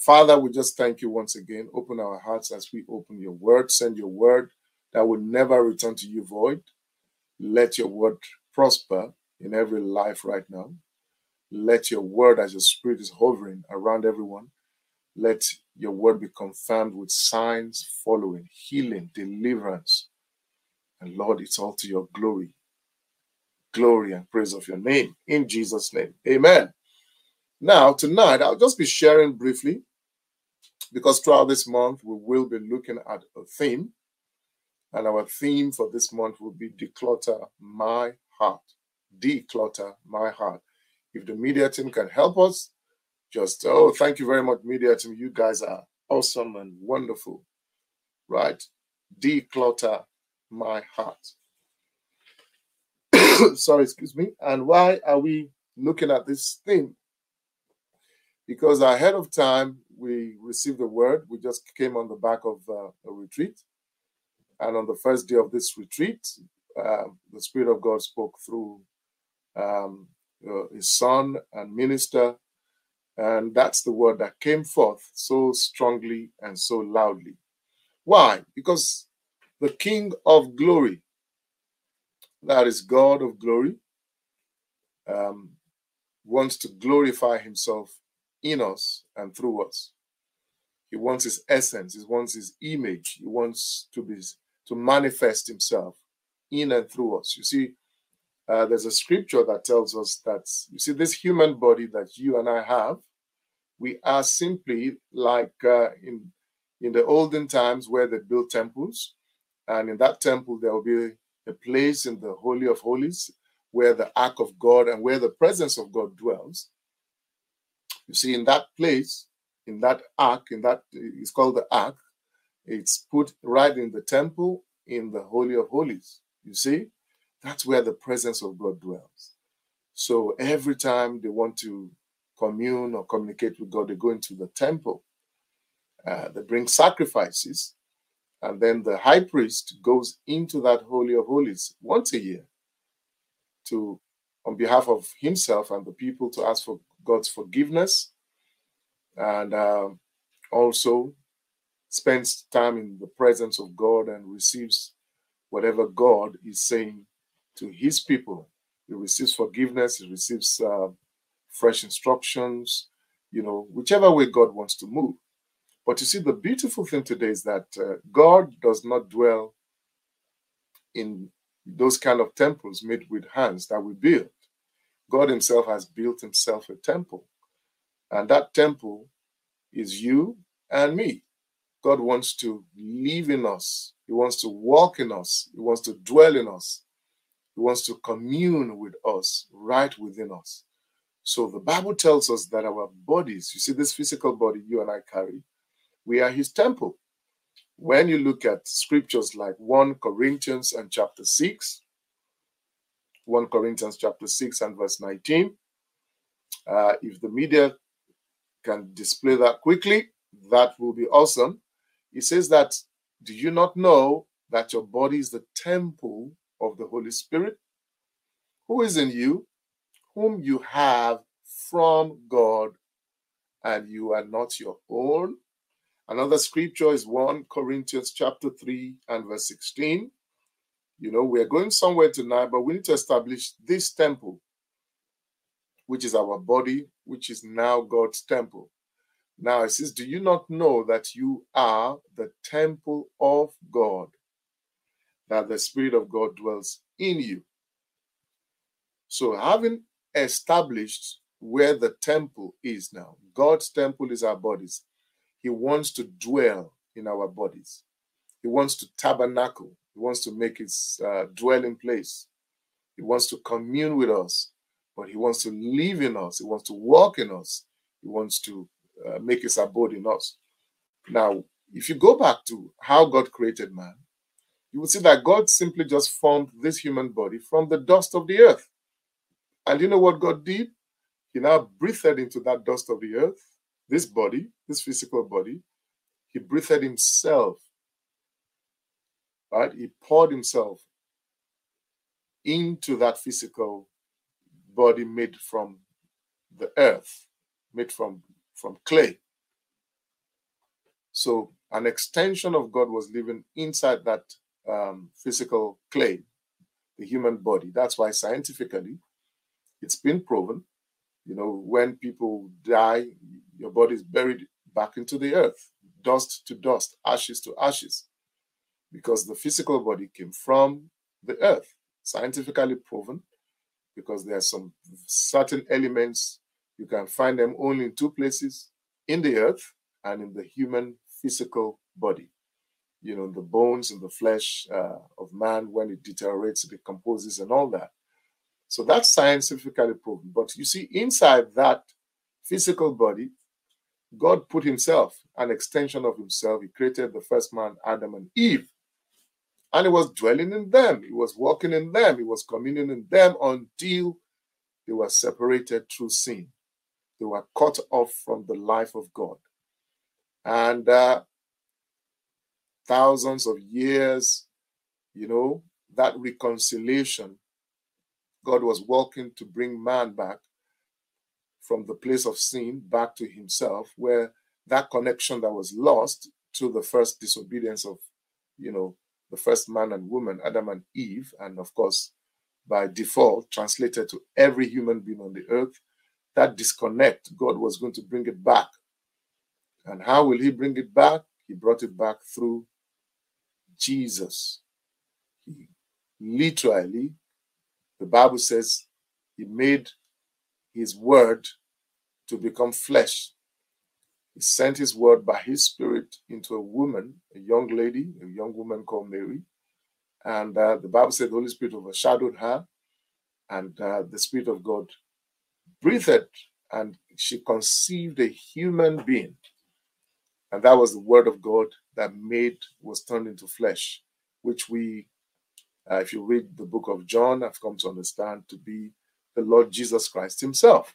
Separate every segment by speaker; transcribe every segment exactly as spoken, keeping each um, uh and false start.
Speaker 1: Father, we just thank you once again. Open our hearts as we open your word. Send your word that will never return to you void. Let your word prosper in every life right now. Let your word, as your spirit is hovering around everyone, let your word be confirmed with signs following, healing, deliverance. And Lord, it's all to your glory. Glory and praise of your name. In Jesus' name. Amen. Now, tonight, I'll just be sharing briefly, because throughout this month, we will be looking at a theme. And our theme for this month will be Declutter My Heart. Declutter My Heart. If the media team can help us, just, oh, thank you very much, media team. You guys are awesome and wonderful. Right? Declutter my heart. Sorry, excuse me. And why are we looking at this theme? Because ahead of time, we received the word. We just came on the back of uh, a retreat. And on the first day of this retreat, uh, the Spirit of God spoke through um, uh, his son and minister. And that's the word that came forth so strongly and so loudly. Why? Because the King of glory, that is God of glory, um, wants to glorify himself in us and through us. He wants his essence, he wants his image, he wants to be to manifest himself in and through us. You see, uh, there's a scripture that tells us that, you see, this human body that you and I have, we are simply like uh, in, in the olden times where they built temples, and in that temple there will be a place in the Holy of Holies where the Ark of God and where the presence of God dwells. You see, in that place, in that Ark, in that, it's called the Ark, it's put right in the temple in the Holy of Holies. You see, that's where the presence of God dwells. So every time they want to commune or communicate with God, they go into the temple. Uh, they bring sacrifices, and then the high priest goes into that Holy of Holies once a year to, on behalf of himself and the people, to ask for God's forgiveness, and uh, also spends time in the presence of God and receives whatever God is saying to his people. He receives forgiveness, he receives uh, fresh instructions, you know, whichever way God wants to move. But you see, the beautiful thing today is that uh, God does not dwell in those kind of temples made with hands that we build. God himself has built himself a temple. And that temple is you and me. God wants to live in us. He wants to walk in us. He wants to dwell in us. He wants to commune with us, right within us. So the Bible tells us that our bodies, you see this physical body you and I carry, we are his temple. When you look at scriptures like First Corinthians and chapter six, First Corinthians chapter six and verse nineteen, uh, if the media can display that quickly, that will be awesome. It says that, do you not know that your body is the temple of the Holy Spirit, who is in you, whom you have from God, and you are not your own? Another scripture is First Corinthians chapter three and verse sixteen. You know, we're going somewhere tonight, but we need to establish this temple, which is our body, which is now God's temple. Now it says, do you not know that you are the temple of God, that the Spirit of God dwells in you? So having established where the temple is now, God's temple is our bodies. He wants to dwell in our bodies. He wants to tabernacle. He wants to make his uh, dwelling place. He wants to commune with us, but he wants to live in us. He wants to walk in us. He wants to uh, make his abode in us. Now, if you go back to how God created man, you will see that God simply just formed this human body from the dust of the earth. And you know what God did? He now breathed into that dust of the earth, this body, this physical body. He breathed himself, right? He poured himself into that physical body made from the earth, made from, from clay. So an extension of God was living inside that um, physical clay, the human body. That's why scientifically it's been proven, you know, when people die, your body is buried back into the earth, dust to dust, ashes to ashes, because the physical body came from the earth, scientifically proven, because there are some certain elements, you can find them only in two places, in the earth and in the human physical body. You know, the bones and the flesh uh, of man, when it deteriorates, it decomposes and all that. So that's scientifically proven. But you see, inside that physical body, God put himself, an extension of himself. He created the first man, Adam and Eve. And he was dwelling in them. He was walking in them. He was communing in them until they were separated through sin. They were cut off from the life of God. And uh, thousands of years, you know, that reconciliation, God was working to bring man back from the place of sin back to himself, where that connection that was lost to the first disobedience of, you know, the first man and woman, Adam and Eve, and of course, by default, translated to every human being on the earth, that disconnect, God was going to bring it back. And how will he bring it back? He brought it back through Jesus. He literally, the Bible says, he made his word to become flesh. He sent his word by his spirit into a woman, a young lady, a young woman called Mary. And uh, the Bible said the Holy Spirit overshadowed her, and uh, the Spirit of God breathed, and she conceived a human being. And that was the word of God that made, was turned into flesh, which we, uh, if you read the book of John, have come to understand to be the Lord Jesus Christ himself.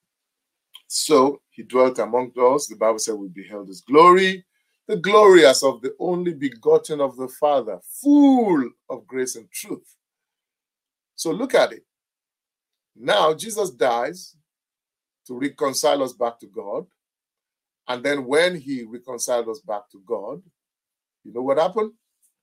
Speaker 1: So he dwelt among us. The Bible said we beheld his glory, the glory as of the only begotten of the Father, full of grace and truth. So look at it. Now Jesus dies to reconcile us back to God. And then when he reconciled us back to God, you know what happened?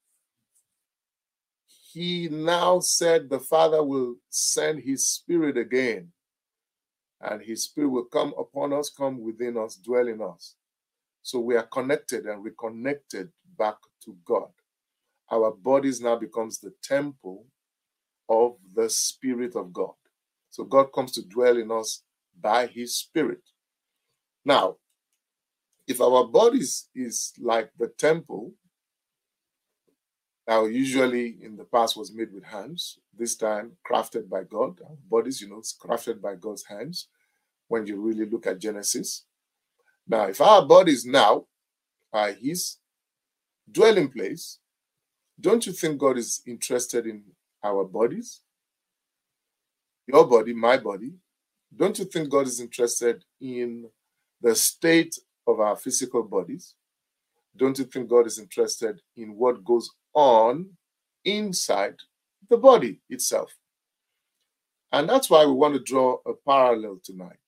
Speaker 1: He now said the Father will send his Spirit again. And his Spirit will come upon us, come within us, dwell in us. So we are connected and reconnected back to God. Our bodies now becomes the temple of the Spirit of God. So God comes to dwell in us by his Spirit. Now, if our bodies is like the temple, now usually in the past was made with hands, this time crafted by God. Our bodies, you know, it's crafted by God's hands when you really look at Genesis. Now, if our bodies now are his dwelling place, don't you think God is interested in our bodies? Your body, my body. Don't you think God is interested in the state of our physical bodies? Don't you think God is interested in what goes on inside the body itself? And that's why we want to draw a parallel tonight.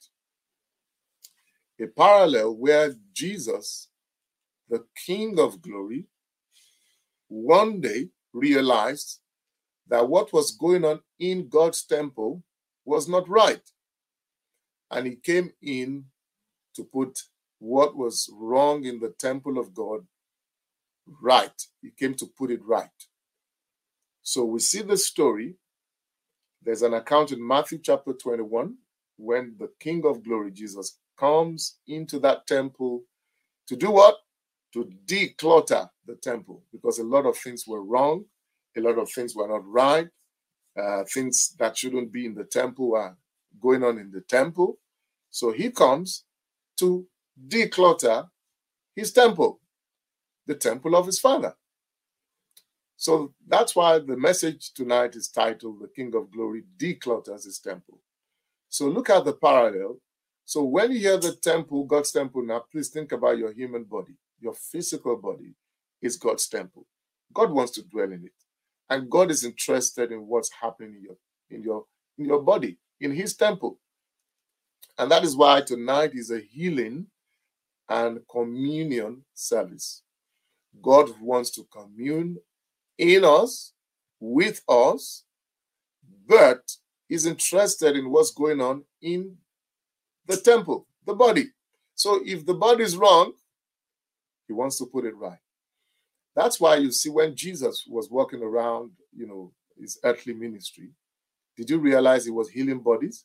Speaker 1: A parallel where Jesus, the King of glory, one day realized that what was going on in God's temple was not right. And he came in to put what was wrong in the temple of God right. He came to put it right. So we see the story. There's an account in Matthew chapter twenty-one when the King of glory, Jesus, comes into that temple to do what? To declutter the temple, because a lot of things were wrong. A lot of things were not right. Uh, things that shouldn't be in the temple are going on in the temple. So he comes to declutter his temple, the temple of his Father. So that's why the message tonight is titled, The King of Glory Declutters His Temple. So look at the parallel. So when you hear the temple, God's temple, now please think about your human body. Your physical body is God's temple. God wants to dwell in it. And God is interested in what's happening in your, in your, in your body, in his temple. And that is why tonight is a healing and communion service. God wants to commune in us, with us, but is interested in what's going on in the temple, the body. So if the body is wrong, he wants to put it right. That's why you see when Jesus was walking around, you know, his earthly ministry, did you realize he was healing bodies?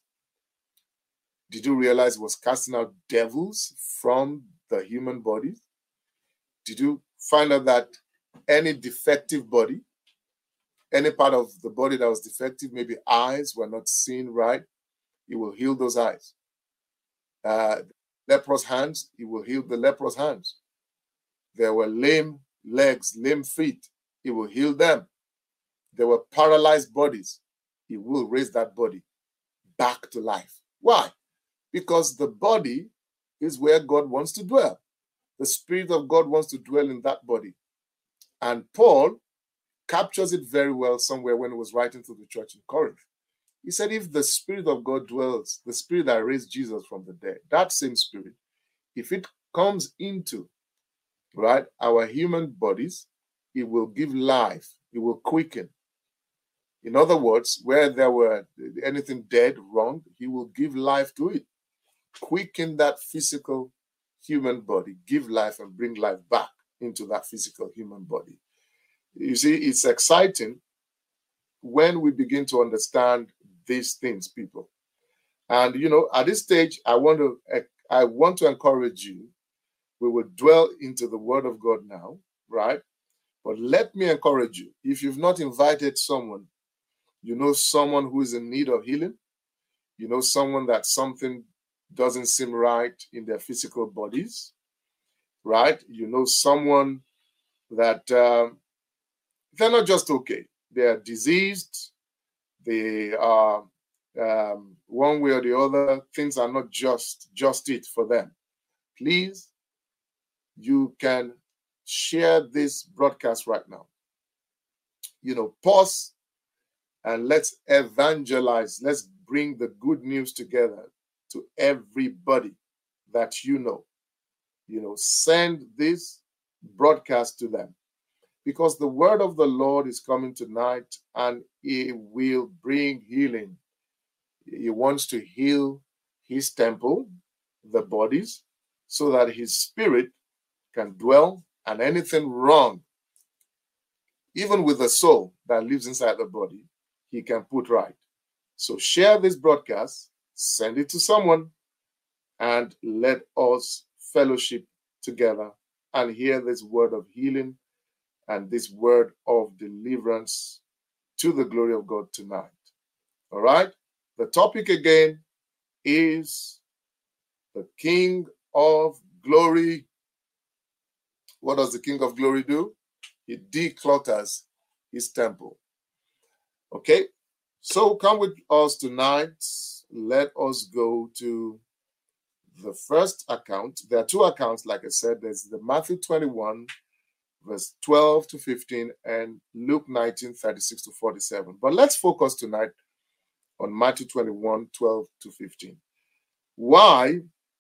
Speaker 1: Did you realize he was casting out devils from the human bodies? Did you find out that any defective body, any part of the body that was defective, maybe eyes were not seeing right, he will heal those eyes. Uh, leprous hands, he will heal the leprous hands. There were lame legs, lame feet, he will heal them. There were paralyzed bodies, he will raise that body back to life. Why? Because the body is where God wants to dwell. The Spirit of God wants to dwell in that body. And Paul captures it very well somewhere when he was writing to the church in Corinth. He said, if the Spirit of God dwells, the Spirit that raised Jesus from the dead, that same Spirit, if it comes into, right, our human bodies, it will give life, it will quicken. In other words, where there were anything dead, wrong, he will give life to it. Quicken that physical human body, give life and bring life back into that physical human body. You see, it's exciting when we begin to understand these things, people. And, you know, at this stage, I want to, I want to encourage you. We will dwell into the Word of God now, right? But let me encourage you. If you've not invited someone, you know someone who is in need of healing, you know someone that something doesn't seem right in their physical bodies, right? You know someone that um, they're not just okay. They are diseased. They are um, one way or the other. Things are not just, just it for them. Please, you can share this broadcast right now. You know, pause and let's evangelize. Let's bring the good news together to everybody that you know. You know, send this broadcast to them, because the word of the Lord is coming tonight and it will bring healing. He wants to heal his temple, the bodies, so that his spirit can dwell, and anything wrong, even with the soul that lives inside the body, he can put right. So share this broadcast, send it to someone, and let us fellowship together and hear this word of healing and this word of deliverance to the glory of God tonight. All right? The topic again is the King of Glory. What does the King of Glory do? He declutters his temple. Okay? So come with us tonight. Let us go to the first account. There are two accounts, like I said. There's the Matthew twenty-one, verse twelve to fifteen, and Luke nineteen, thirty-six to forty-seven. But let's focus tonight on Matthew twenty-one, twelve to fifteen. Why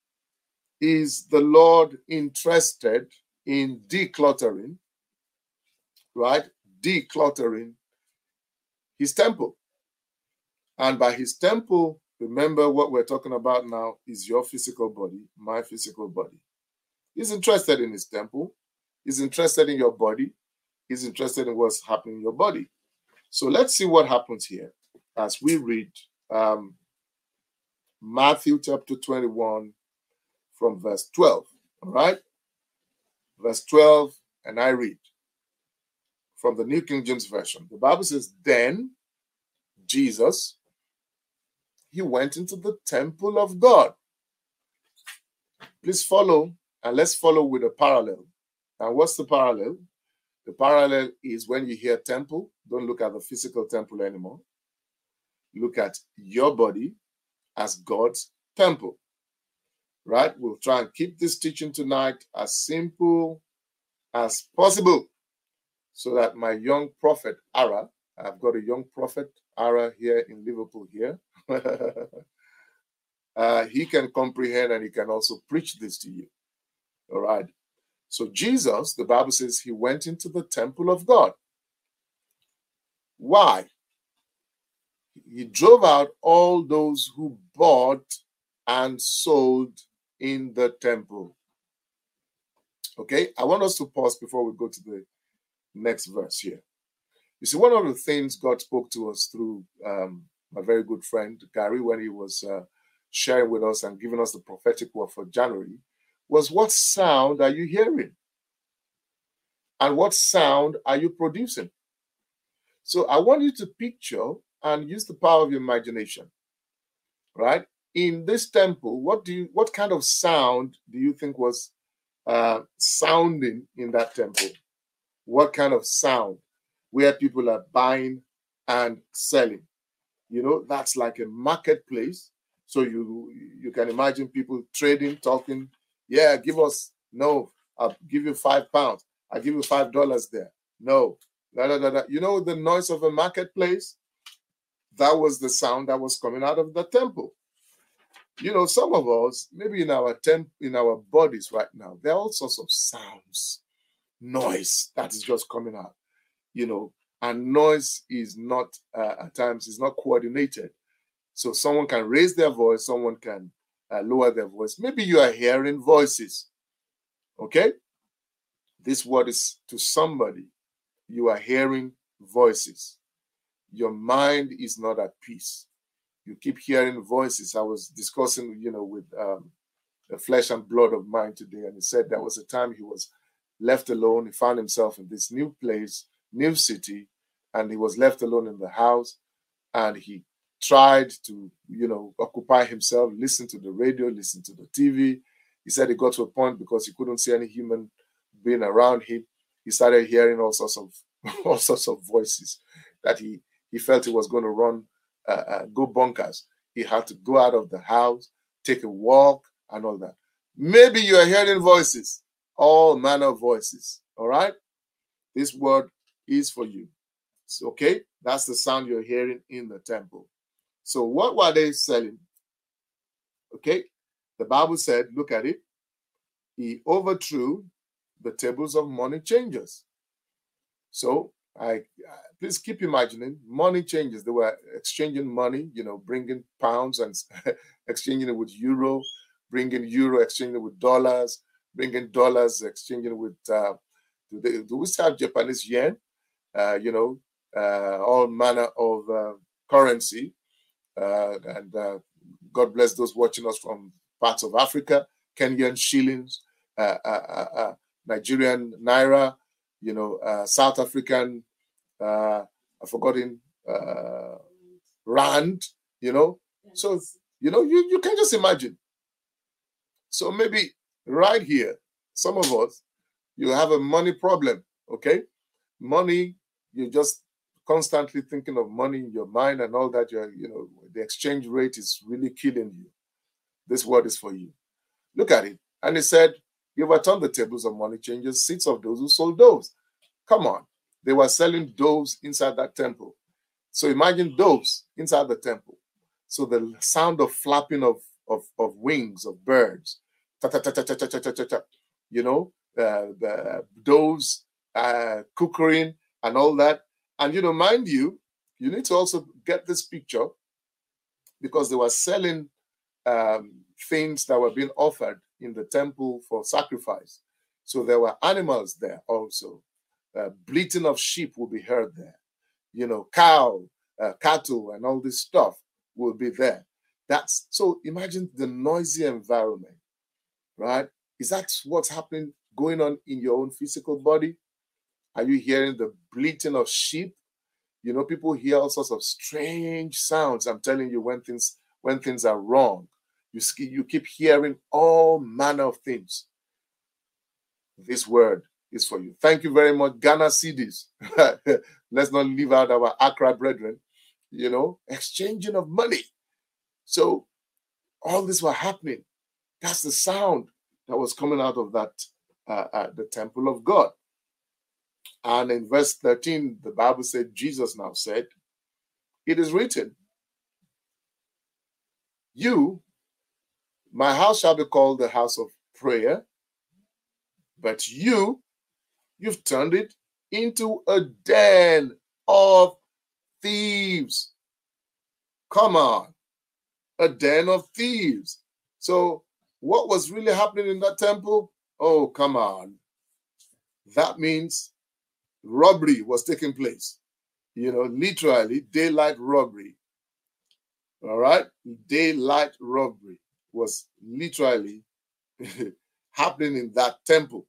Speaker 1: is the Lord interested in decluttering, right? Decluttering his temple. And by his temple, remember what we're talking about now is your physical body, my physical body. He's interested in his temple. He's interested in your body. He's interested in what's happening in your body. So let's see what happens here as we read um, Matthew chapter twenty-one from verse twelve. All right? Verse twelve, and I read from the New King James Version. The Bible says, then Jesus, he went into the temple of God. Please follow, and let's follow with a parallel. And what's the parallel? The parallel is when you hear temple, don't look at the physical temple anymore. Look at your body as God's temple. Right? We'll try and keep this teaching tonight as simple as possible so that my young prophet, Ara, I've got a young prophet, Ara, here in Liverpool here. uh, he can comprehend and he can also preach this to you. All right. So Jesus, the Bible says, he went into the temple of God. Why? He drove out all those who bought and sold in the temple. Okay, I want us to pause before we go to the next verse here. You see, one of the things God spoke to us through um, my very good friend Gary, when he was uh, sharing with us and giving us the prophetic word for January, was what sound are you hearing? And what sound are you producing? So I want you to picture and use the power of your imagination, right? In this temple, what do you, what kind of sound do you think was uh, sounding in that temple? What kind of sound? Where people are buying and selling. You know, that's like a marketplace. So you you can imagine people trading, talking. Yeah, give us, no, I'll give you five pounds. I'll give you five dollars there. No, da, da, da, da. You know the noise of a marketplace? That was the sound that was coming out of the temple. You know, some of us, maybe in our temp, in our bodies right now, there are all sorts of sounds, noise that is just coming out. You know, and noise is not, uh, at times, is not coordinated. So someone can raise their voice, someone can uh, lower their voice. Maybe you are hearing voices, okay? This word is to somebody. You are hearing voices. Your mind is not at peace. You keep hearing voices. I was discussing, you know, with um, the flesh and blood of mine today, and he said there was a time he was left alone. He found himself in this new place, new city, and he was left alone in the house, and he tried to, you know, occupy himself, listen to the radio, listen to the T V. He said he got to a point because he couldn't see any human being around him. He started hearing all sorts of all sorts of voices that he he felt he was going to run, uh, uh, go bonkers. He had to go out of the house, take a walk, and all that. Maybe you are hearing voices, all manner of voices. All right, this word is for you. So, okay, that's the sound you're hearing in the temple. So what were they selling? Okay, the Bible said, look at it. He overthrew the tables of money changers. So I uh, please keep imagining money changers. They were exchanging money, you know, bringing pounds and exchanging it with euro, bringing euro, exchanging it with dollars, bringing dollars, exchanging it with, uh, do, they, do we still have Japanese yen? Uh, you know, uh, all manner of uh, currency. Uh, and uh, God bless those watching us from parts of Africa, Kenyan shillings, uh, uh, uh, uh, Nigerian naira, you know, uh, South African, uh, I've forgotten, uh, rand, you know. Yes. So, you know, you, you can just imagine. So maybe right here, some of us, you have a money problem, okay? Money, you just constantly thinking of money in your mind and all that. You're, you know, the exchange rate is really killing you. This word is for you. Look at it. And he said, you overturned the tables of money changers, seats of those who sold doves. Come on. They were selling doves inside that temple. So imagine doves inside the temple. So the sound of flapping of, of, of wings of birds, ta ta ta ta ta ta ta ta ta, you know, uh, the doves uh, cuckooing and all that. And, you know, mind you, you need to also get this picture because they were selling um, things that were being offered in the temple for sacrifice. So there were animals there also. Uh, bleating of sheep will be heard there. You know, cow, uh, cattle, and all this stuff will be there. That's so imagine the noisy environment, right? Is that what's happening, going on in your own physical body? Are you hearing the bleating of sheep? You know, people hear all sorts of strange sounds. I'm telling you, when things when things are wrong, you you keep hearing all manner of things. This word is for you. Thank you very much, Ghana Cedis. Let's not leave out our Accra brethren. You know, exchanging of money. So all this were happening. That's the sound that was coming out of that uh, uh, the temple of God. And in verse thirteen, the Bible said, Jesus now said, it is written, you, my house shall be called the house of prayer, But you, you've turned it into a den of thieves. Come on, a den of thieves. So what was really happening in that temple? Oh, come on. That means robbery was taking place. You know, literally daylight robbery. All right? Daylight robbery was literally happening in that temple.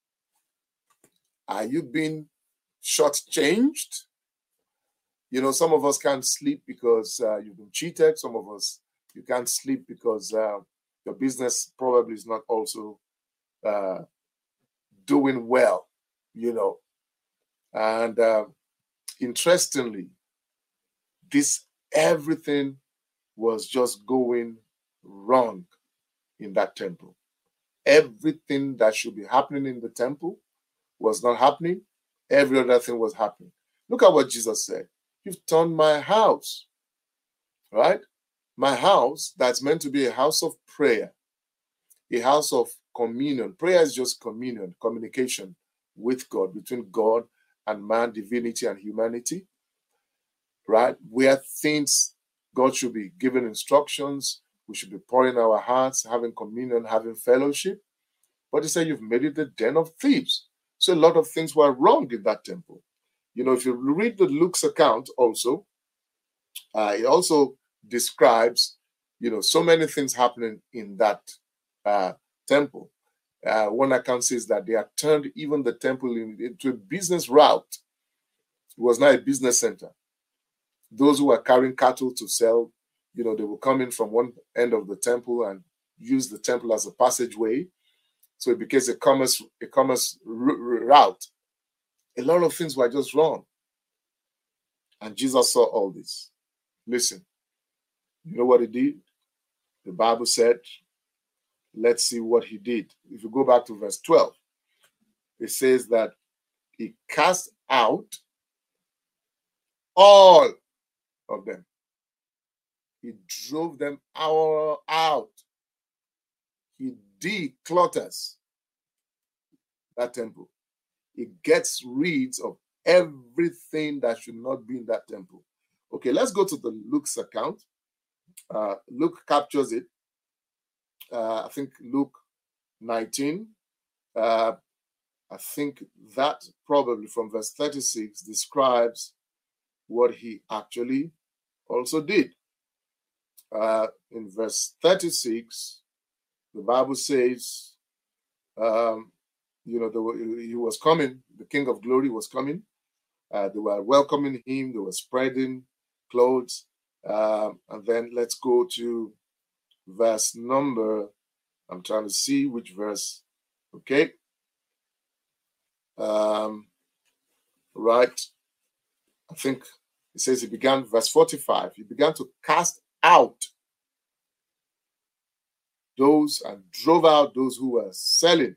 Speaker 1: Are you being shortchanged? You know, some of us can't sleep because uh, you've been cheated. Some of us, you can't sleep because uh, your business probably is not also uh, doing well, you know. And uh, interestingly, this everything was just going wrong in that temple. Everything that should be happening in the temple was not happening. Every other thing was happening. Look at what Jesus said. You've turned my house, right? My house that's meant to be a house of prayer, a house of communion. Prayer is just communion, communication with God, between God and man, divinity and humanity, right? Where things, God should be giving instructions, we should be pouring our hearts, having communion, having fellowship. But he said, you've made it a den of thieves. So a lot of things were wrong in that temple. You know, if you read the Luke's account also, uh, it also describes, you know, so many things happening in that uh, temple. Uh, one account says that they had turned even the temple in, into a business route. It was not a business center. Those who were carrying cattle to sell, you know, they would come in from one end of the temple and use the temple as a passageway. So it became a commerce, a commerce route. A lot of things were just wrong. And Jesus saw all this. Listen, you know what he did? The Bible said, let's see what he did. If you go back to verse twelve, it says that he cast out all of them. He drove them out. He declutters that temple. He gets rid of everything that should not be in that temple. Okay, let's go to the Luke's account. Uh, Luke captures it. Uh, I think Luke nineteen. Uh, I think that probably from verse thirty-six describes what he actually also did. Uh, in verse thirty-six, the Bible says, um, you know, the, he was coming, the King of Glory was coming. Uh, they were welcoming him, they were spreading clothes. Um, and then let's go to verse number, I'm trying to see which verse, okay. Um, right, I think it says he began, verse forty-five, he began to cast out those and drove out those who were selling.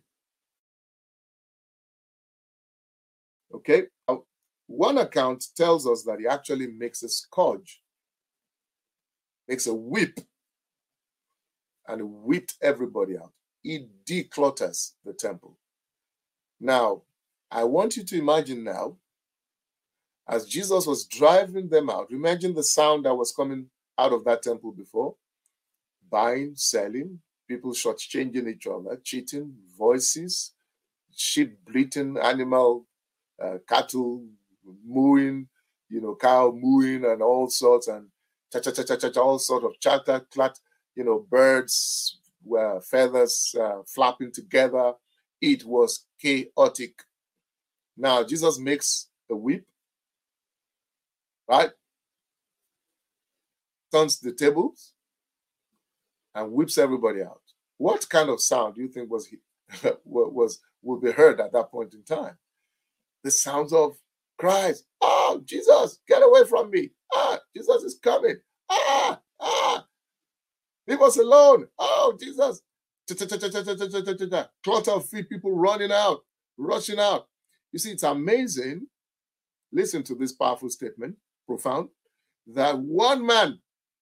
Speaker 1: Okay, now, one account tells us that he actually makes a scourge, makes a whip, and whipped everybody out. He declutters the temple. Now, I want you to imagine now, as Jesus was driving them out, imagine the sound that was coming out of that temple before. Buying, selling, people shortchanging each other, cheating, voices, sheep bleating, animal, uh, cattle mooing, you know, cow mooing and all sorts, and cha cha cha cha cha, all sort of chatter, clat, you know, birds, uh, feathers uh, flapping together. It was chaotic. Now, Jesus makes a whip, right? Turns the tables and whips everybody out. What kind of sound do you think was was would be heard at that point in time? The sounds of cries. Oh, Jesus, get away from me. Ah, Jesus is coming. Ah, ah, leave us alone. Oh, Jesus. Clutter of feet, people running out, rushing out. You see, it's amazing. Listen to this powerful statement, profound, that one man,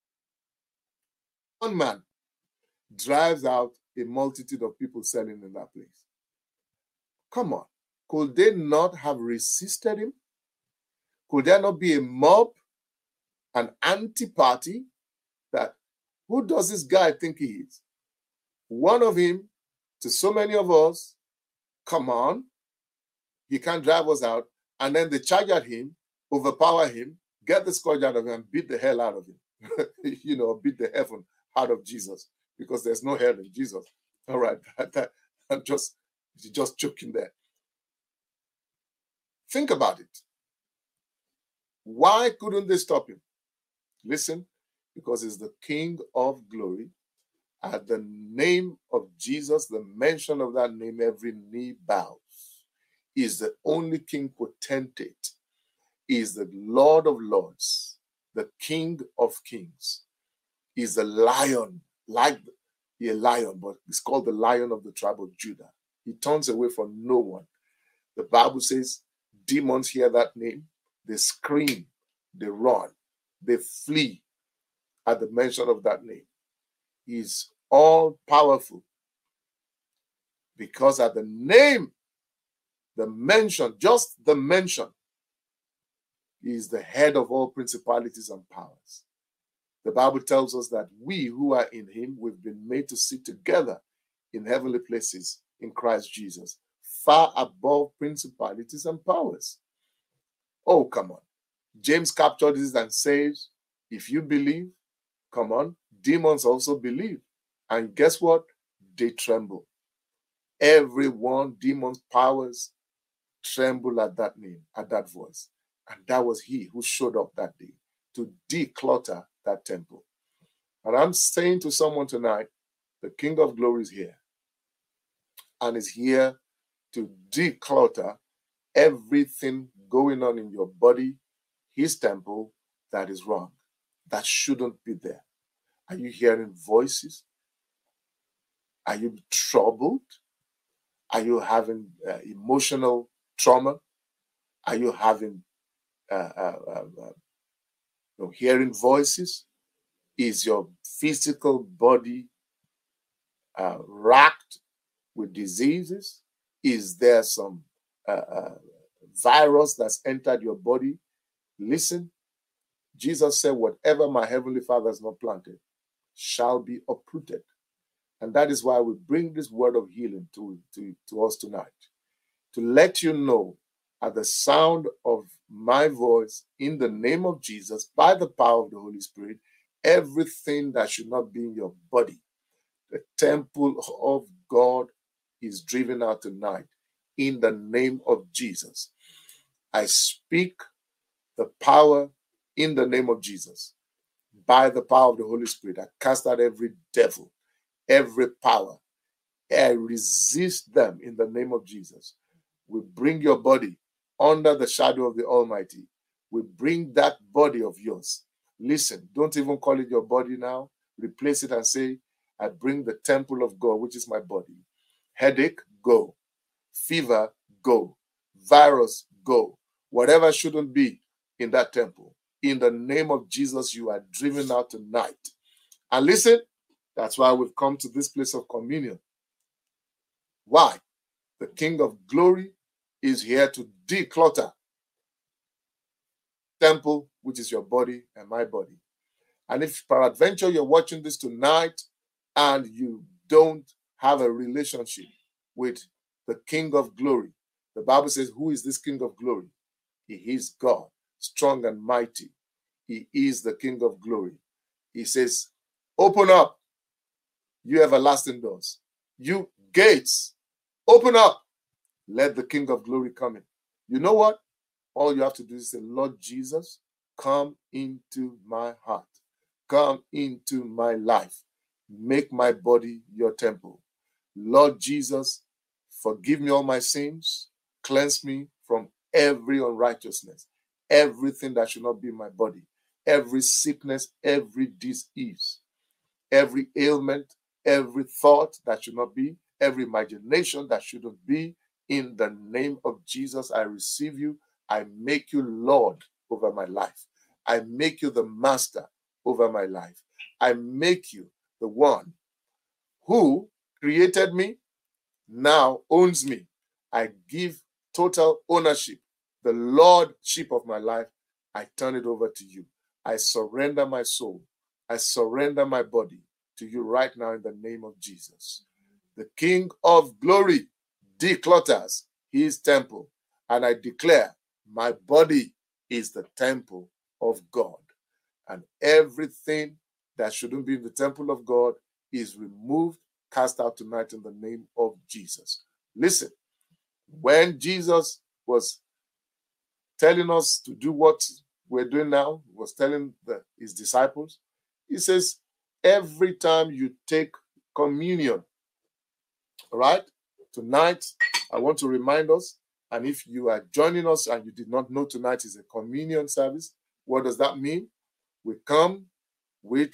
Speaker 1: one man drives out a multitude of people selling in that place. Come on. Could they not have resisted him? Could there not be a mob, an anti-party that, who does this guy think he is? One of him to so many of us, come on, he can't drive us out. And then they charge at him, overpower him, get the scourge out of him, and beat the hell out of him. You know, beat the heaven out of Jesus, because there's no hell in Jesus. All right, that, that, I'm just, just joking there. Think about it. Why couldn't they stop him? Listen, because he's the King of glory. At the name of Jesus, the mention of that name, every knee bows. He is the only King potentate. He is the Lord of lords, the King of kings. He is the lion, like a lion, but he's called the Lion of the tribe of Judah. He turns away from no one. The Bible says demons hear that name, they scream, they run, they flee at the mention of that name. He is all powerful, because at the name, the mention, just the mention, he is the head of all principalities and powers. The Bible tells us that we who are in him, we've been made to sit together in heavenly places in Christ Jesus, far above principalities and powers. Oh, come on. James captured this and says, if you believe, come on, demons also believe. And guess what? They tremble. Everyone, demons, powers, tremble at that name, at that voice. And that was he who showed up that day to declutter that temple. And I'm saying to someone tonight, the King of glory is here. And is here to declutter everything going on in your body, his temple, that is wrong, that shouldn't be there. Are you hearing voices? Are you troubled? Are you having uh, emotional trauma? Are you having uh, uh, uh, uh, you know, hearing voices? Is your physical body uh, racked with diseases? Is there some uh, uh, virus that's entered your body? Listen, Jesus said, whatever my heavenly Father has not planted shall be uprooted. And that is why we bring this word of healing to, to, to us tonight, to let you know at the sound of my voice, in the name of Jesus, by the power of the Holy Spirit, everything that should not be in your body, the temple of God, is driven out tonight in the name of Jesus. I speak the power in the name of Jesus. By the power of the Holy Spirit, I cast out every devil, every power. I resist them in the name of Jesus. We bring your body under the shadow of the Almighty. We bring that body of yours. Listen, don't even call it your body now. Replace it and say, I bring the temple of God, which is my body. Headache, go. Fever, go. Virus, go. Whatever shouldn't be in that temple, in the name of Jesus, you are driven out tonight. And listen, that's why we've come to this place of communion. Why? The King of glory is here to declutter temple, which is your body and my body. And if peradventure you're watching this tonight and you don't have a relationship with the King of glory, the Bible says, who is this King of glory? He is God, strong and mighty. He is the King of glory. He says, open up, you everlasting doors. You gates, open up. Let the King of glory come in. You know what? All you have to do is say, Lord Jesus, come into my heart. Come into my life. Make my body your temple. Lord Jesus, forgive me all my sins. Cleanse me from every unrighteousness, everything that should not be in my body, every sickness, every disease, every ailment, every thought that should not be, every imagination that shouldn't be. In the name of Jesus, I receive you. I make you Lord over my life. I make you the master over my life. I make you the one who created me, now owns me. I give total ownership, the lordship of my life. I turn it over to you. I surrender my soul. I surrender my body to you right now in the name of Jesus. The King of glory declutters his temple, and I declare my body is the temple of God. And everything that shouldn't be in the temple of God is removed, cast out tonight in the name of Jesus. Listen, when Jesus was telling us to do what we're doing now, he was telling the, his disciples, he says, every time you take communion, all right, tonight, I want to remind us, and if you are joining us and you did not know tonight is a communion service, what does that mean? We come with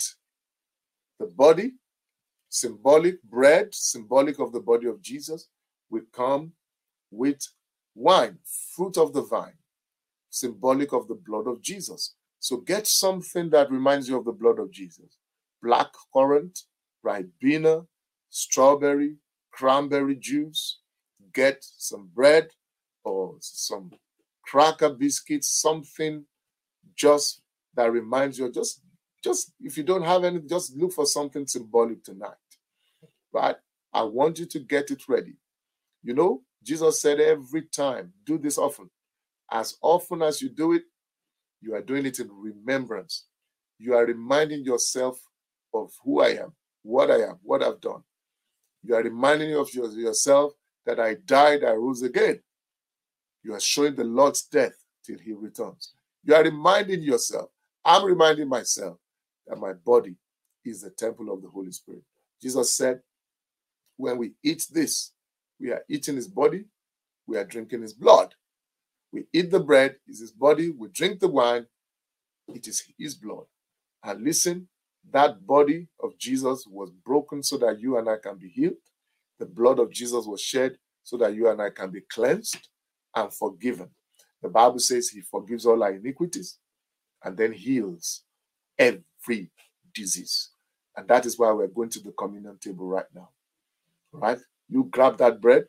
Speaker 1: the body, symbolic bread, symbolic of the body of Jesus. We come with wine, fruit of the vine, symbolic of the blood of Jesus. So get something that reminds you of the blood of Jesus. Black currant, ribena, strawberry, cranberry juice. Get some bread or some cracker biscuits, something just that reminds you. Just, just if you don't have any, just look for something symbolic tonight, right? I want you to get it ready. You know, Jesus said every time, do this often. As often as you do it, you are doing it in remembrance. You are reminding yourself of who I am, what I am, what I've done. You are reminding of yourself that I died, I rose again. You are showing the Lord's death till he returns. You are reminding yourself, I'm reminding myself that my body is the temple of the Holy Spirit. Jesus said, when we eat this, we are eating his body, we are drinking his blood. We eat the bread, is his body. We drink the wine, it is his blood. And listen, that body of Jesus was broken so that you and I can be healed. The blood of Jesus was shed so that you and I can be cleansed and forgiven. The Bible says he forgives all our iniquities and then heals every disease. And that is why we're going to the communion table right now. Right? You grab that bread,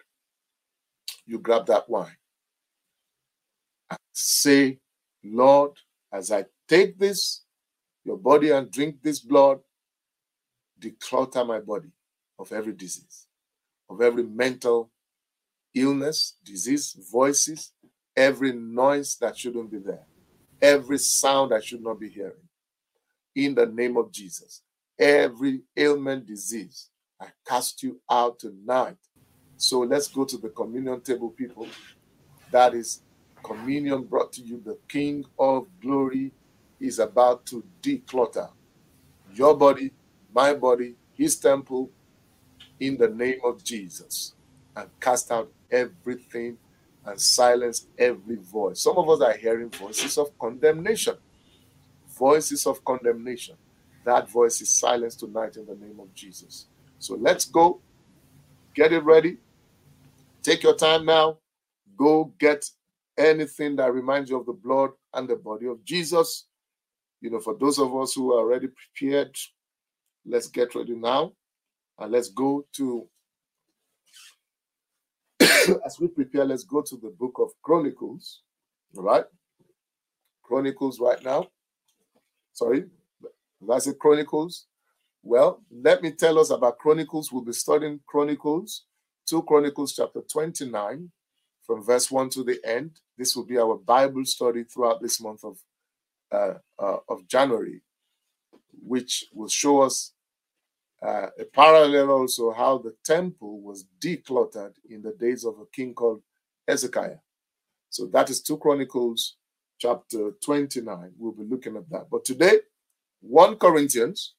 Speaker 1: you grab that wine. Say, Lord, as I take this, your body, and drink this blood, declutter my body of every disease, of every mental illness, disease, voices, every noise that shouldn't be there, every sound I should not be hearing. In the name of Jesus, every ailment, disease, I cast you out tonight. So let's go to the communion table, people. That is communion brought to you. The King of glory is about to declutter your body, my body, his temple, in the name of Jesus, and cast out everything and silence every voice. Some of us are hearing voices of condemnation. Voices of condemnation. That voice is silenced tonight in the name of Jesus. So let's go. Get it ready. Take your time now. Go get anything that reminds you of the blood and the body of Jesus. You know, for those of us who are already prepared, let's get ready now. And let's go to, as we prepare, let's go to the book of Chronicles. All right? Chronicles right now. Sorry, that's it, Chronicles. Well, let me tell us about Chronicles. We'll be studying Chronicles, two Chronicles chapter twenty-nine, from verse one to the end. This will be our Bible study throughout this month of, uh, uh, of January, which will show us uh, a parallel also how the temple was decluttered in the days of a king called Hezekiah. So that is two Chronicles chapter twenty-nine. We'll be looking at that. But today, First Corinthians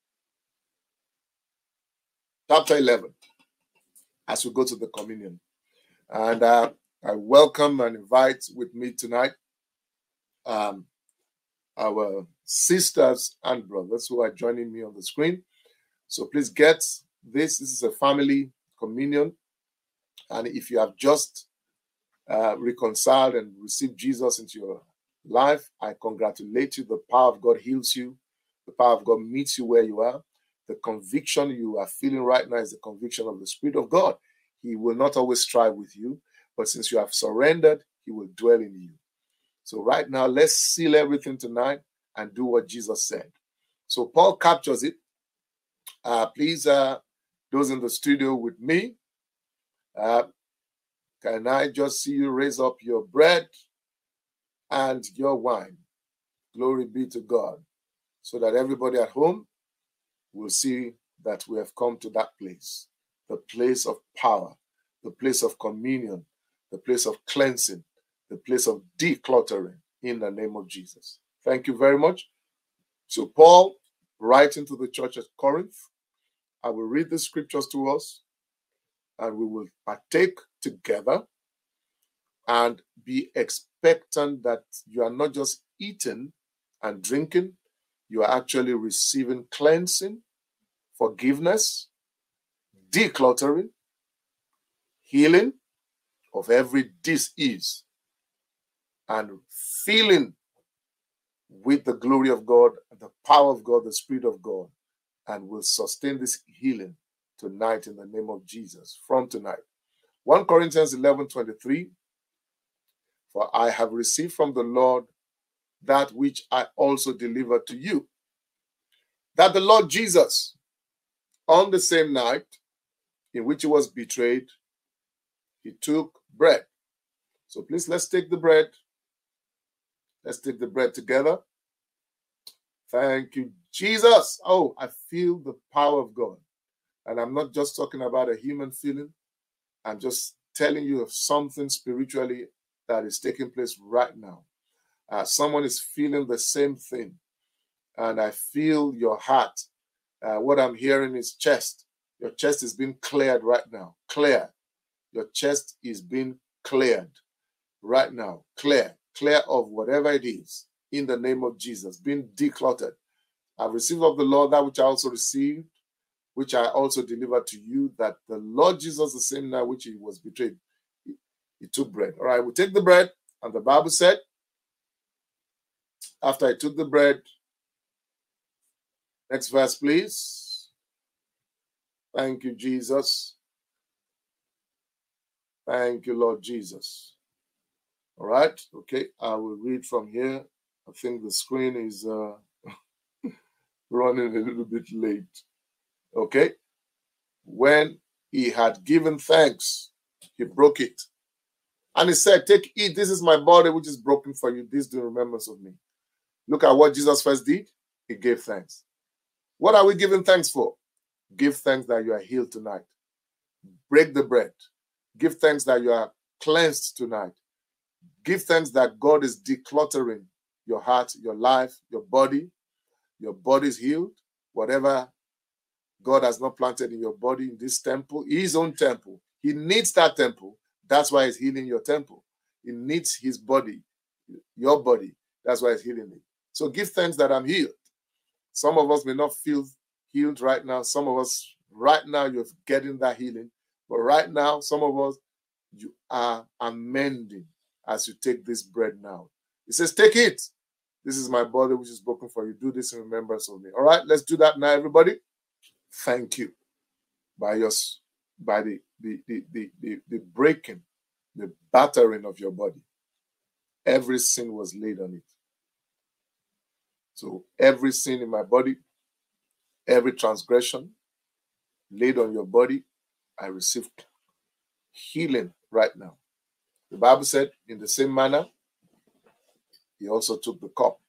Speaker 1: chapter eleven, as we go to the communion. And uh, I welcome and invite with me tonight um, our sisters and brothers who are joining me on the screen. So please get this. This is a family communion. And if you have just uh, reconciled and received Jesus into your life, I congratulate you. The power of God heals you. The power of God meets you where you are. The conviction you are feeling right now is the conviction of the Spirit of God. He will not always strive with you, but since you have surrendered, he will dwell in you. So right now, let's seal everything tonight and do what Jesus said. So Paul captures it. Uh, please, uh, those in the studio with me, uh, can I just see you raise up your bread and your wine? Glory be to God. So that everybody at home will see that we have come to that place, the place of power, the place of communion, the place of cleansing, the place of decluttering in the name of Jesus. Thank you very much. So Paul, writing to the church at Corinth, I will read the scriptures to us and we will partake together and be expectant that you are not just eating and drinking, you are actually receiving cleansing, forgiveness, decluttering, healing of every disease, and filling with the glory of God, the power of God, the Spirit of God, and will sustain this healing tonight in the name of Jesus, from tonight. First Corinthians eleven twenty-three, for I have received from the Lord that which I also delivered to you, that the Lord Jesus, on the same night in which he was betrayed, he took bread. So please, let's take the bread. Let's take the bread together. Thank you, Jesus. Oh, I feel the power of God. And I'm not just talking about a human feeling. I'm just telling you of something spiritually that is taking place right now. Uh, someone is feeling the same thing. And I feel your heart. Uh, what I'm hearing is chest. Your chest is being cleared right now. Clear. Your chest is being cleared right now. Clear. Clear of whatever it is. In the name of Jesus. Being decluttered. I've received of the Lord that which I also received, which I also delivered to you, that the Lord Jesus, the same night which he was betrayed, he, he took bread. All right, we take the bread, and the Bible said, after I took the bread, next verse, please. Thank you, Jesus. Thank you, Lord Jesus. All right, okay, I will read from here. I think the screen is uh, running a little bit late. Okay. When he had given thanks, he broke it. And he said, take, eat, this is my body which is broken for you. This do remembrance of me. Look at what Jesus first did. He gave thanks. What are we giving thanks for? Give thanks that you are healed tonight. Break the bread. Give thanks that you are cleansed tonight. Give thanks that God is decluttering your heart, your life, your body. Your body is healed. Whatever God has not planted in your body, in this temple, his own temple. He needs that temple. That's why he's healing your temple. He needs his body, your body. That's why he's healing it. So give thanks that I'm healed. Some of us may not feel healed right now. Some of us, right now, you're getting that healing. But right now, some of us, you are amending as you take this bread now. He says, take it. This is my body which is broken for you. Do this in remembrance of me. All right, let's do that now, everybody. Thank you by your by the the, the the the the breaking, the battering of your body. Every sin was laid on it. So every sin in my body, every transgression laid on your body, I received healing right now. The Bible said, in the same manner, he also took the cup.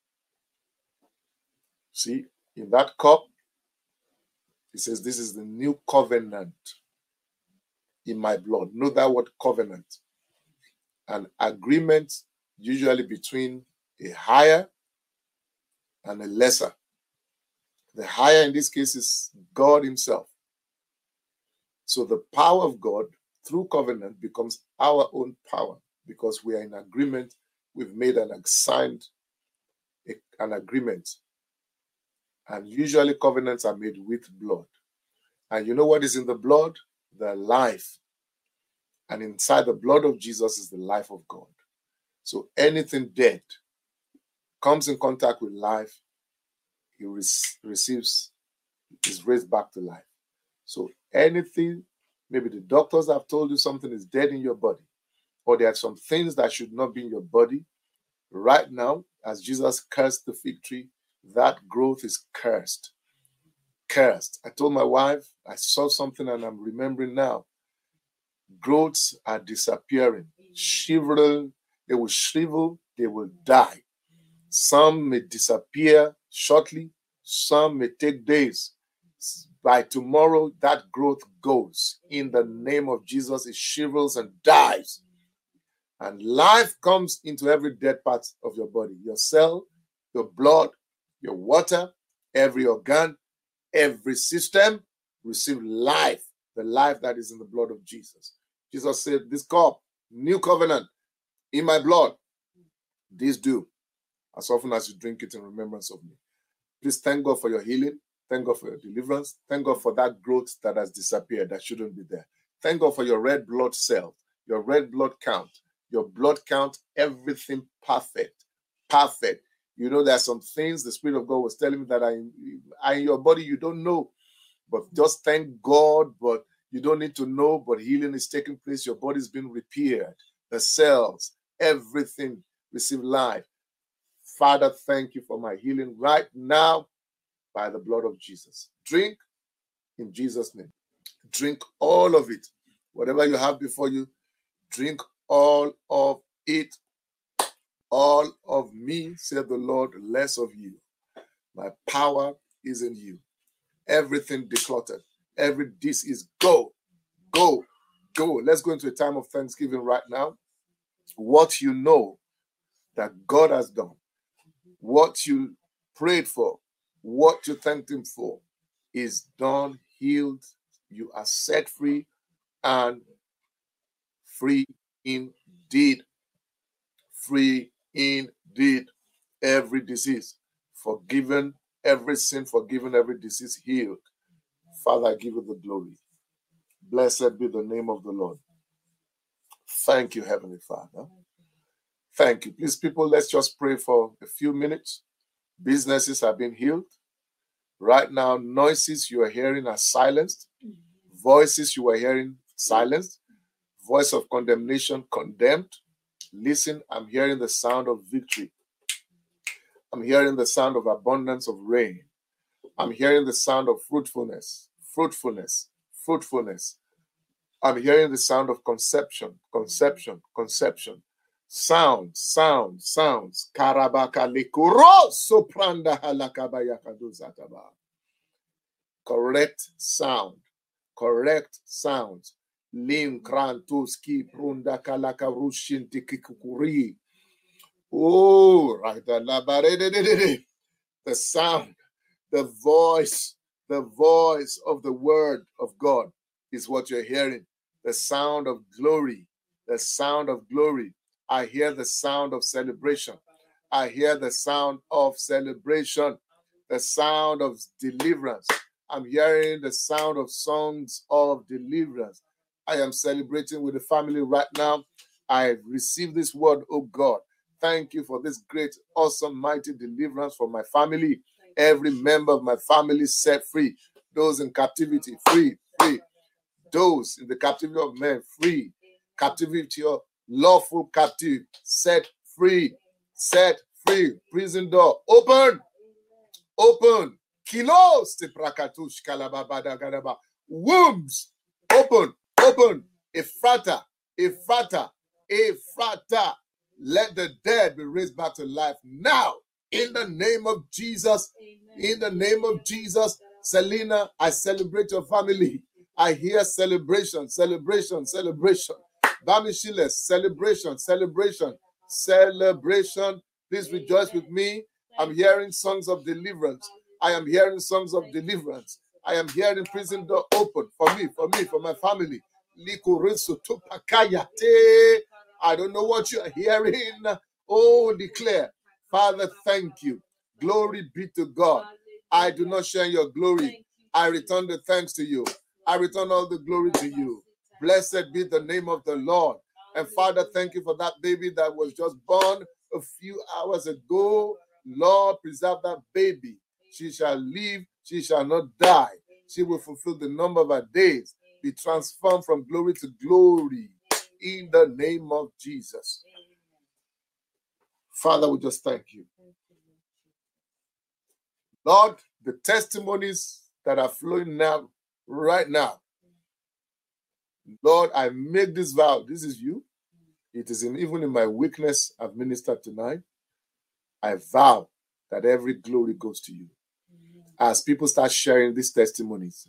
Speaker 1: See, in that cup, he says, this is the new covenant in my blood. Know that word covenant. An agreement usually between a higher and a lesser. The higher in this case is God himself. So the power of God through covenant becomes our own power because we are in agreement. We've made an signed an agreement. And usually covenants are made with blood. And you know what is in the blood? The life. And inside the blood of Jesus is the life of God. So anything dead comes in contact with life, he re- receives, is raised back to life. So anything, maybe the doctors have told you something is dead in your body. but there are some things that should not be in your body. Right now, as Jesus cursed the fig tree, that growth is cursed. Cursed. I told my wife, I saw something and I'm remembering now. Growths are disappearing. Shrivel, they will shrivel, they will die. Some may disappear shortly, some may take days. By tomorrow, that growth goes. In the name of Jesus, it shrivels and dies. And life comes into every dead part of your body. Your cell, your blood, your water, every organ, every system receive life, the life that is in the blood of Jesus. Jesus said, this cup, new covenant, in my blood, this do, as often as you drink it in remembrance of me. Please thank God for your healing. Thank God for your deliverance. Thank God for that growth that has disappeared, that shouldn't be there. Thank God for your red blood cells, your red blood count, your blood count, everything perfect, perfect. You know, there are some things the Spirit of God was telling me that are in, are in your body you don't know, but just thank God, but you don't need to know, but healing is taking place. Your body's been repaired. The cells, everything receive life. Father, thank you for my healing right now by the blood of Jesus. Drink in Jesus' name. Drink all of it. Whatever you have before you, drink all of it. All of me, said the Lord, less of you. My power is in you. Everything decluttered. Every disease, go, go, go. Let's go into a time of thanksgiving right now. What you know that God has done, what you prayed for, what you thanked him for is done, healed. You are set free and free indeed. Free indeed. Every disease forgiven, every sin forgiven, every disease healed. Father, I give you the glory. Blessed be the name of the Lord. Thank you, Heavenly Father. Thank you. Please, people, let's just pray for a few minutes. Businesses have been healed. Right now, noises you are hearing are silenced. Voices you are hearing silenced. Voice of condemnation condemned. Listen, I'm hearing the sound of victory. I'm hearing the sound of abundance of rain. I'm hearing the sound of fruitfulness, fruitfulness, fruitfulness. I'm hearing the sound of conception, conception, conception. Sound, sound, sounds. Karabaka lekuro sopranda halakabayakaduzataba. Correct sound, correct sounds. Lim krantuski prunda kalaka rushin tikikukuri. Oh, right. The sound, the voice, the voice of the word of God is what you're hearing. The sound of glory, the sound of glory. I hear the sound of celebration. I hear the sound of celebration, the sound of deliverance. I'm hearing the sound of songs of deliverance. I am celebrating with the family right now. I received this word, oh God. Thank you for this great, awesome, mighty deliverance for my family. Every member of my family set free. Those in captivity, free, free. Those in the captivity of men, free. Captivity of lawful captive, set free, set free. Prison door, open, open. Kilos te prakatush kalababada gadaba. Wombs, open, open. Ephrata, Ephrata, Ephrata. Let the dead be raised back to life now. In the name of Jesus, Amen. In the name of Jesus, Selena, I celebrate your family. I hear celebration, celebration, celebration. Bamishile, celebration, celebration, celebration. Please rejoice with me. I'm hearing songs of deliverance. I am hearing songs of deliverance. I am hearing prison door open for me, for me, for my family. I don't know what you are hearing. Oh, declare. Father, thank you. Glory be to God. I do not share your glory. I return the thanks to you. I return all the glory to you. Blessed be the name of the Lord. And Father, thank you for that baby that was just born a few hours ago. Lord, preserve that baby. She shall live. She shall not die. She will fulfill the number of her days. Be transformed from glory to glory. in the name of Jesus. Father, we just thank you. Lord, the testimonies that are flowing now, right now, Lord, I make this vow. This is you. It is in, even in my weakness I've ministered tonight. I vow that every glory goes to you. As people start sharing these testimonies,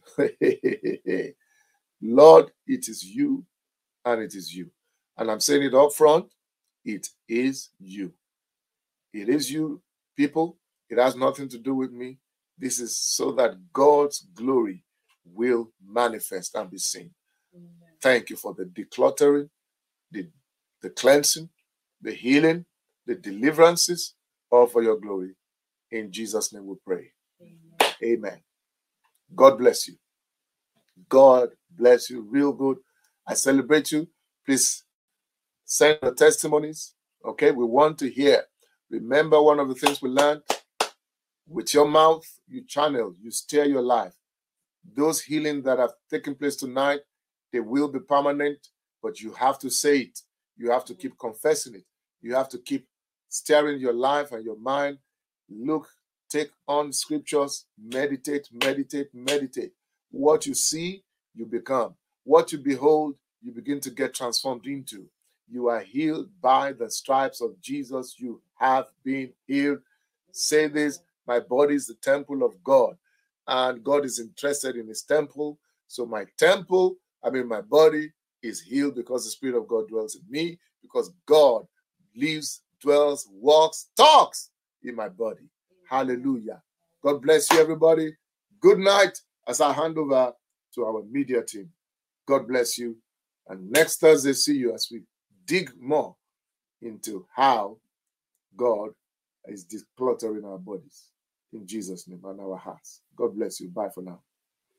Speaker 1: Lord, it is you and it is you. And I'm saying it up front, it is you. It is you, people. It has nothing to do with me. This is so that God's glory will manifest and be seen. Amen. Thank you for the decluttering, the, the cleansing, the healing, the deliverances, all for your glory. In Jesus' name we pray. Amen. Amen. God bless you. God bless you real good. I celebrate you. Please send your testimonies. Okay, we want to hear. Remember one of the things we learned, with your mouth, you channel, you steer your life. Those healings that have taken place tonight, they will be permanent, but you have to say it. You have to keep confessing it. You have to keep steering your life and your mind. Look, take on scriptures, meditate, meditate, meditate. What you see, you become. What you behold, you begin to get transformed into. You are healed by the stripes of Jesus. You have been healed. Say this, my body is the temple of God, and God is interested in his temple. So my temple, I mean my body, is healed because the Spirit of God dwells in me, because God lives, dwells, walks, talks in my body. Hallelujah. God bless you, everybody. Good night as I hand over to our media team. God bless you. And next Thursday, see you as we dig more into how God is decluttering our bodies in Jesus' name and our hearts. God bless you. Bye for now.